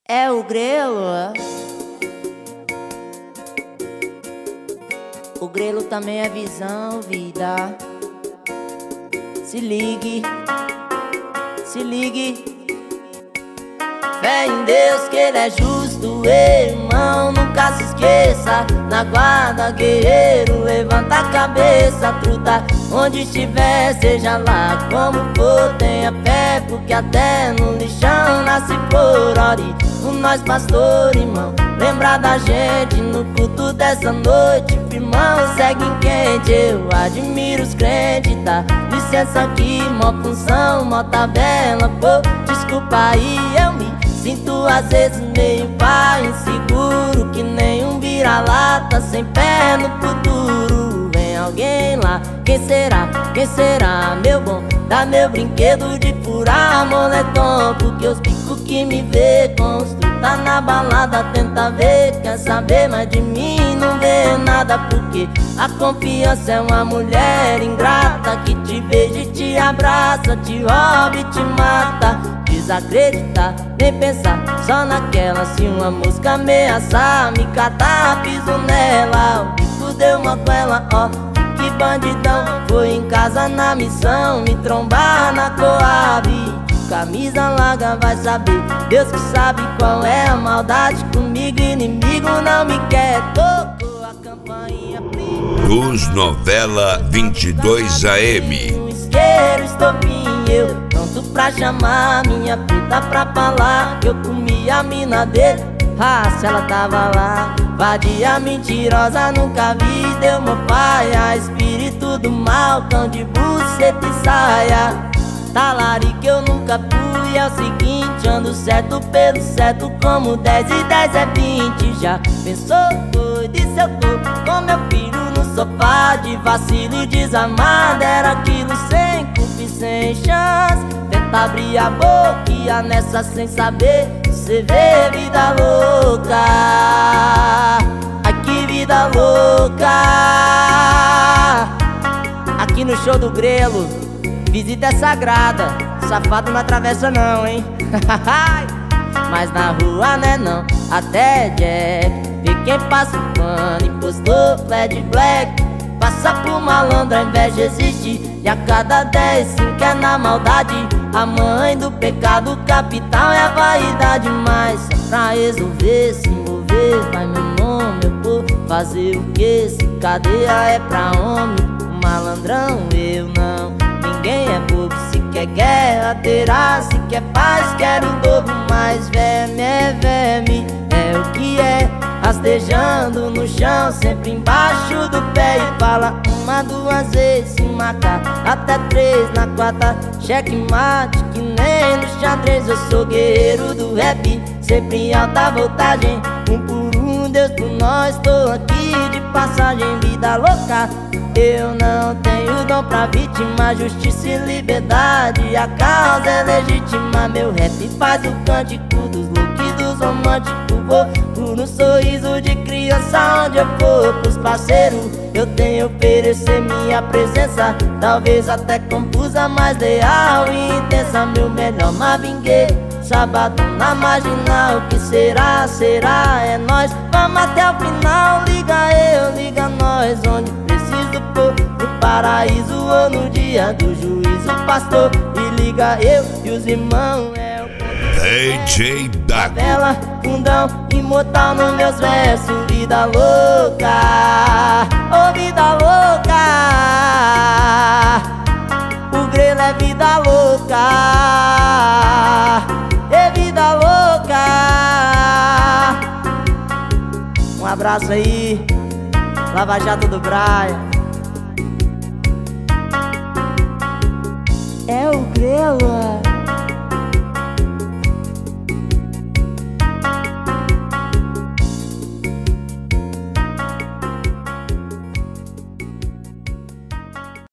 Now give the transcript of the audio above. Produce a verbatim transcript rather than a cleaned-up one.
É o grelo. O grelo também é visão, vida. Se ligue, se ligue. Fé em Deus que Ele é justo, irmão, nunca se esqueça. Na guarda, guerreiro, levanta a cabeça, truta. Onde estiver, seja lá como for, tenha fé, porque até no lixão nasce por ori. O nós pastor, irmão, lembra da gente no culto dessa noite. Irmão, segue em quente, eu admiro os crentes, tá? Licença aqui, mó função, mó tabela, pô, desculpa aí, eu me sinto às vezes meio pá, inseguro, que nem um vira-lata sem pé no futuro. Vem alguém lá, quem será, quem será, meu bom? Dá meu brinquedo de furar moletom, porque os picos que me vê construir tá na balada, tenta ver, quer saber mais de mim, não vê nada, porque a confiança é uma mulher ingrata, que te beija e te abraça, te rouba e te mata. Desacreditar, nem pensar só naquela, se uma mosca ameaçar, me catar, piso nela. O bico deu uma goela, ó, que bandidão. Foi em casa na missão, me trombar na Coab. Camisa larga vai saber, Deus que sabe qual é a maldade comigo. Inimigo não me quer, tocou a campainha. Luz Novela vinte e dois A M. Um isqueiro, estopim, eu pronto pra chamar minha preta pra falar que eu comi a mina dele. Ah, se ela tava lá, vadia mentirosa, nunca vi, deu meu pai, a espírito do mal, cão de buceta e saia. Talarico eu nunca fui, é o seguinte, ando certo pelo certo, como dez e dez é vinte. Já pensou, doido, e se eu tô com meu filho no sofá, de vacilo desamado, era aquilo sem culpa e sem chance. Tenta abrir a boca nessa sem saber, cê vê vida louca. Ai que vida louca. Aqui no show do Grelo, visita é sagrada, safado não atravessa não, hein? Mas na rua né não, até Jack vê quem passa o pano e postou flat black. Passa por malandro, a inveja existe, e a cada dez cinco é na maldade. A mãe do pecado capital é a vaidade, mas é pra resolver, se envolver, vai meu nome, eu vou fazer o que? Se cadeia é pra homem, o malandrão eu não. Ninguém é bobo, se quer guerra terá, se quer paz quer o dobro. Mas verme é verme, é o que é, rastejando no chão, sempre embaixo do pé. E fala uma, duas vezes, se marcar até três, na quarta checkmate, que nem no xadrez. Eu sou guerreiro do rap, sempre em alta voltagem, um por um, Deus por nós, tô aqui de passagem. Vida louca, eu não tenho dom pra vítima, justiça e liberdade, a causa é legítima. Meu rap faz o cântico dos loucos e dos românticos, vou por um sorriso de criança onde eu for. Pros parceiros eu tenho a oferecer minha presença, talvez até confusa, mas leal e intensa. Meu melhor Marvin Gaye, sábado na marginal, o que será, será, é nóis, vamos até o final. Liga eu, liga nós, onde preciso pôr, no paraíso ou no dia do juízo, pastor. E liga eu e os irmãos, é o D J Dago, bela, fundão, imortal nos meus versos. Vida louca, oh vida louca, o Grelo é vida louca, é vida louca. Um abraço aí, Lava Jato do Braia. É o Grelo.